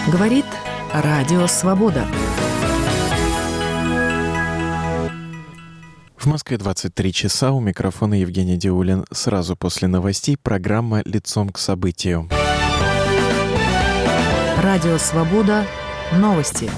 Говорит Радио Свобода. В Москве 23 часа. У микрофона Евгений Диулин. Сразу после новостей программа «Лицом к событию». Радио Свобода. Новости.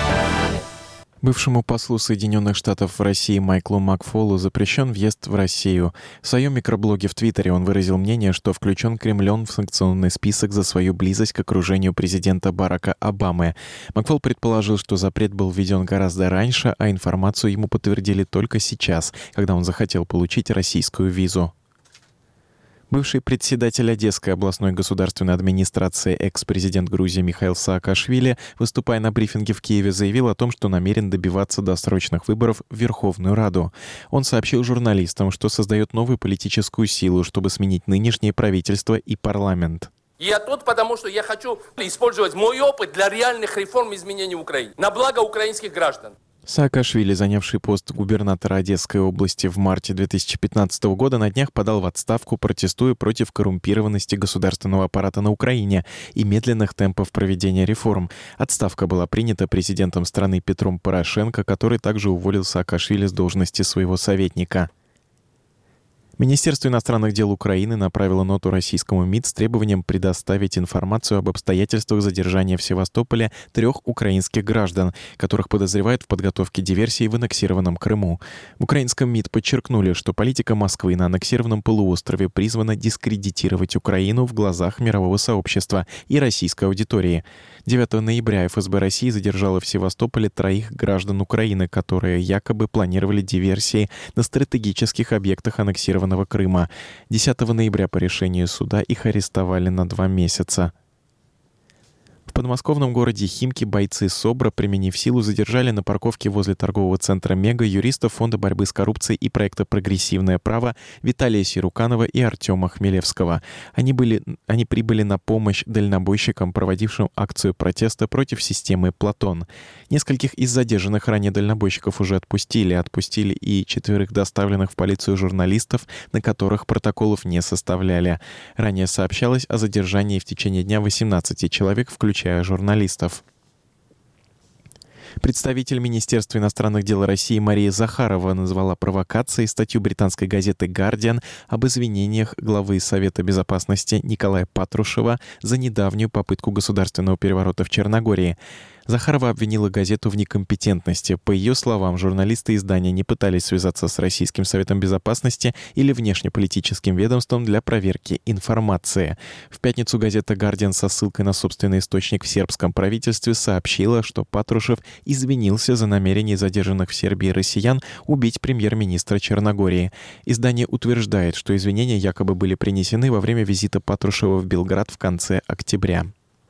Бывшему послу Соединенных Штатов в России Майклу Макфолу запрещен въезд в Россию. В своем микроблоге в Твиттере он выразил мнение, что включен Кремлем в санкционный список за свою близость к окружению президента Барака Обамы. Макфол предположил, что запрет был введен гораздо раньше, а информацию ему подтвердили только сейчас, когда он захотел получить российскую визу. Бывший председатель Одесской областной государственной администрации, экс-президент Грузии Михаил Саакашвили, выступая на брифинге в Киеве, заявил о том, что намерен добиваться досрочных выборов в Верховную Раду. Он сообщил журналистам, что создает новую политическую силу, чтобы сменить нынешнее правительство и парламент. Я тут, потому что я хочу использовать мой опыт для реальных реформ и изменений в Украине, на благо украинских граждан. Саакашвили, занявший пост губернатора Одесской области в марте 2015 года, на днях подал в отставку, протестуя против коррумпированности государственного аппарата на Украине и медленных темпов проведения реформ. Отставка была принята президентом страны Петром Порошенко, который также уволил Саакашвили с должности своего советника. Министерство иностранных дел Украины направило ноту российскому МИД с требованием предоставить информацию об обстоятельствах задержания в Севастополе 3 украинских граждан, которых подозревают в подготовке диверсии в аннексированном Крыму. В украинском МИД подчеркнули, что политика Москвы на аннексированном полуострове призвана дискредитировать Украину в глазах мирового сообщества и российской аудитории. 9 ноября ФСБ России задержала в Севастополе 3 граждан Украины, которые якобы планировали диверсии на стратегических объектах аннексированного Крыма. 10 ноября по решению суда их арестовали на 2 месяца. В подмосковном городе Химки бойцы СОБРа, применив силу, задержали на парковке возле торгового центра «Мега» юристов Фонда борьбы с коррупцией и проекта «Прогрессивное право» Виталия Сируканова и Артема Хмелевского. Они прибыли на помощь дальнобойщикам, проводившим акцию протеста против системы «Платон». Нескольких из задержанных ранее дальнобойщиков уже отпустили и 4 доставленных в полицию журналистов, на которых протоколов не составляли. Ранее сообщалось о задержании в течение дня 18 человек, включая журналистов. Представитель Министерства иностранных дел России Мария Захарова назвала провокацией статью британской газеты «Гардиан» об извинениях главы Совета безопасности Николая Патрушева за недавнюю попытку государственного переворота в Черногории. Захарова обвинила газету в некомпетентности. По ее словам, журналисты издания не пытались связаться с Российским Советом Безопасности или внешнеполитическим ведомством для проверки информации. В пятницу газета «Гардиан» со ссылкой на собственный источник в сербском правительстве сообщила, что Патрушев извинился за намерение задержанных в Сербии россиян убить премьер-министра Черногории. Издание утверждает, что извинения якобы были принесены во время визита Патрушева в Белград в конце октября.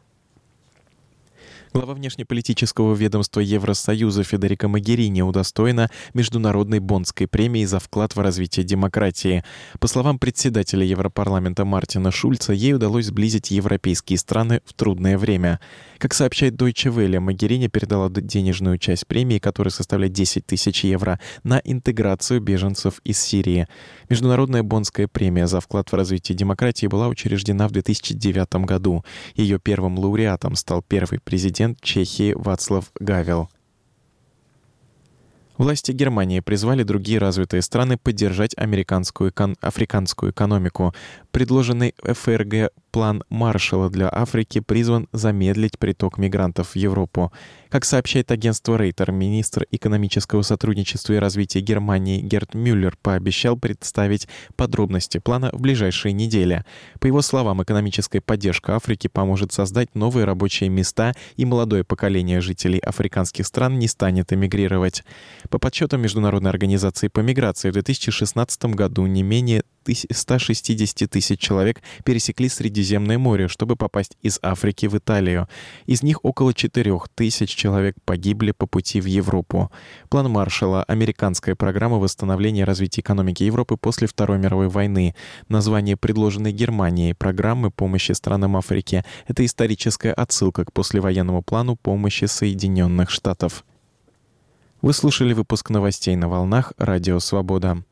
Глава внешнеполитического ведомства Евросоюза Федерика Могерини удостоена Международной Боннской премии за вклад в развитие демократии. По словам председателя Европарламента Мартина Шульца, ей удалось сблизить европейские страны в трудное время. Как сообщает Deutsche Welle, Могерини передала денежную часть премии, которая составляет 10 тысяч евро, на интеграцию беженцев из Сирии. Международная Боннская премия за вклад в развитие демократии была учреждена в 2009 году. Ее первым лауреатом стал первый президент Чехии Вацлав Гавел. Власти Германии призвали другие развитые страны поддержать африканскую экономику. Предложенный ФРГ план Маршалла для Африки призван замедлить приток мигрантов в Европу. Как сообщает агентство Рейтер, министр экономического сотрудничества и развития Германии Герт Мюллер пообещал представить подробности плана в ближайшие недели. По его словам, экономическая поддержка Африки поможет создать новые рабочие места, и молодое поколение жителей африканских стран не станет эмигрировать. По подсчетам Международной организации по миграции, в 2016 году не менее 160 тысяч человек пересекли Средиземное море, чтобы попасть из Африки в Италию. Из них около 4 тысяч человек погибли по пути в Европу. План Маршалла — американская программа восстановления и развития экономики Европы после Второй мировой войны. Название, предложенной Германией программы помощи странам Африки, это историческая отсылка к послевоенному плану помощи Соединенных Штатов. Вы слушали выпуск новостей на волнах Радио Свобода.